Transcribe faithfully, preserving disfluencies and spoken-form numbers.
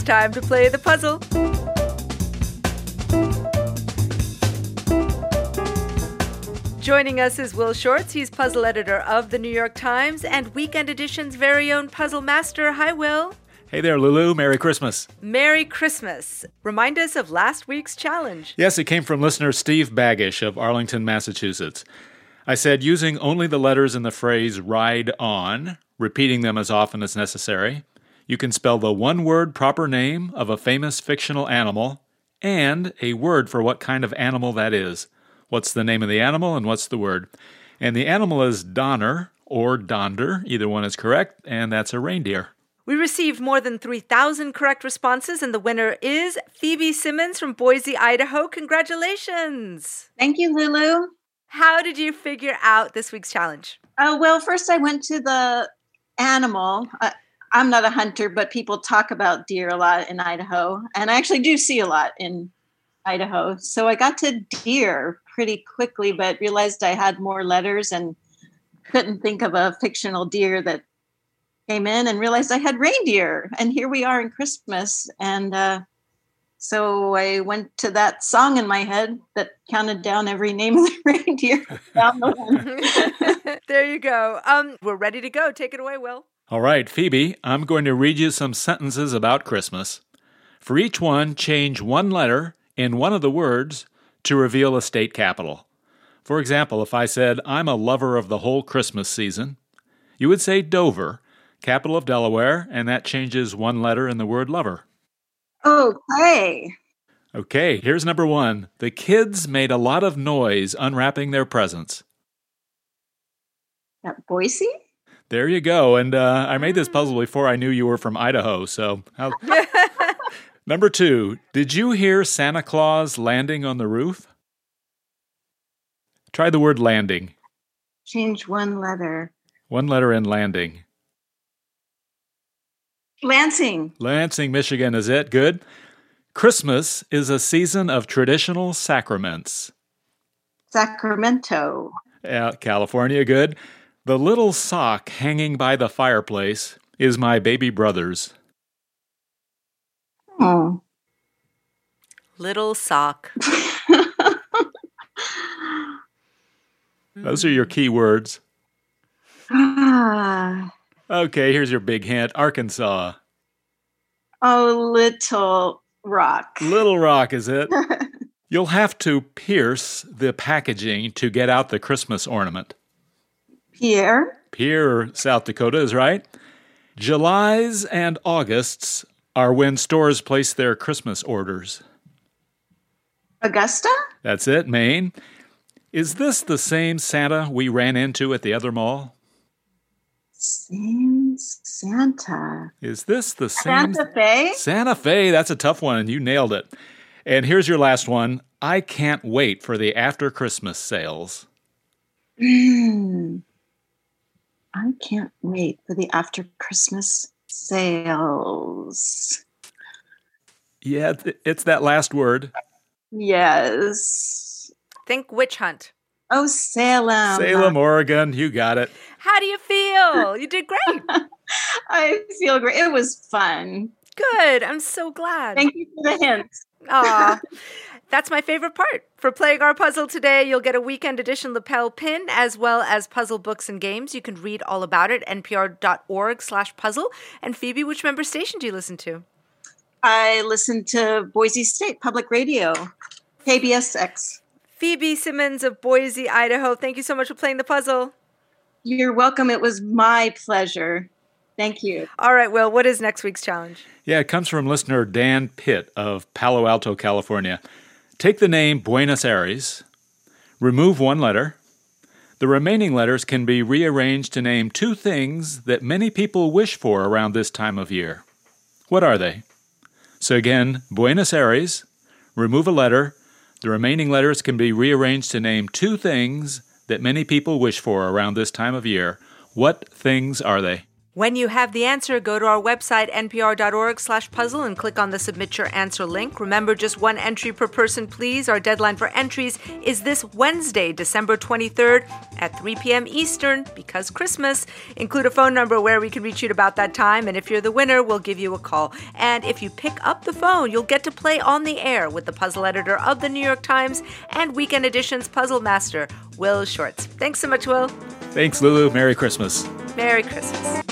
It's time to play the puzzle. Joining us is Will Shortz. He's puzzle editor of The New York Times and Weekend Edition's very own puzzle master. Hi, Will. Hey there, Lulu. Merry Christmas. Merry Christmas. Remind us of last week's challenge. Yes, it came from listener Steve Baggish of Arlington, Massachusetts. I said using only the letters in the phrase ride on, repeating them as often as necessary, you can spell the one-word proper name of a famous fictional animal and a word for what kind of animal that is. What's the name of the animal and what's the word? And the animal is Donner or Donder. Either one is correct, and that's a reindeer. We received more than three thousand correct responses, and the winner is Phoebe Simmons from Boise, Idaho. Congratulations. Thank you, Lulu. How did you figure out this week's challenge? Oh, well, first I went to the animal. Uh, I'm not a hunter, but people talk about deer a lot in Idaho, and I actually do see a lot in Idaho. So I got to deer pretty quickly, but realized I had more letters and couldn't think of a fictional deer that came in, and realized I had reindeer. And here we are in Christmas. And uh, so I went to that song in my head that counted down every name of the reindeer. Found the one. There you go. Um, we're ready to go. Take it away, Will. All right, Phoebe, I'm going to read you some sentences about Christmas. For each one, change one letter in one of the words to reveal a state capital. For example, if I said, I'm a lover of the whole Christmas season, you would say Dover, capital of Delaware, and that changes one letter in the word lover. Okay. Okay, here's number one. The kids made a lot of noise unwrapping their presents. At Boise? There you go. And uh, I made this puzzle before I knew you were from Idaho, so... How... Number two, did you hear Santa Claus landing on the roof? Try the word landing. Change one letter. One letter in landing. Lansing. Lansing, Michigan, is it? Good. Christmas is a season of traditional sacraments. Sacramento. Yeah, California, good. The little sock hanging by the fireplace is my baby brother's. Oh. Little sock. Those are your key words. Ah. Okay, here's your big hint. Arkansas. Oh, Little Rock. Little Rock, is it? You'll have to pierce the packaging to get out the Christmas ornament. Pierre. Pierre, South Dakota is right. Julys and Augusts are when stores place their Christmas orders. Augusta? That's it, Maine. Is this the same Santa we ran into at the other mall? Same Santa. Is this the same? Santa Fe? Santa Fe, that's a tough one, and you nailed it. And here's your last one. I can't wait for the after Christmas sales. Mm. I can't wait for the after Christmas sales. Yeah, it's that last word. Yes. Think witch hunt. Oh, Salem. Salem, Oregon. You got it. How do you feel? You did great. I feel great. It was fun. Good. I'm so glad. Thank you for the hints. Aw. That's my favorite part. For playing our puzzle today, you'll get a Weekend Edition lapel pin as well as puzzle books and games. You can read all about it at npr.org slash puzzle. And Phoebe, which member station do you listen to? I listen to Boise State Public Radio, K B S X. Phoebe Simmons of Boise, Idaho. Thank you so much for playing the puzzle. You're welcome. It was my pleasure. Thank you. All right, Will, what is next week's challenge? Yeah, it comes from listener Dan Pitt of Palo Alto, California. Take the name Buenos Aires, remove one letter. The remaining letters can be rearranged to name two things that many people wish for around this time of year. What are they? So again, Buenos Aires, remove a letter. The remaining letters can be rearranged to name two things that many people wish for around this time of year. What things are they? When you have the answer, go to our website, npr.org slash puzzle, and click on the Submit Your Answer link. Remember, just one entry per person, please. Our deadline for entries is this Wednesday, December twenty-third at three p.m. Eastern, because Christmas. Include a phone number where we can reach you at about that time, and if you're the winner, we'll give you a call. And if you pick up the phone, you'll get to play on the air with the puzzle editor of the New York Times and Weekend Edition's puzzle master, Will Shortz. Thanks so much, Will. Thanks, Lulu. Merry Christmas. Merry Christmas.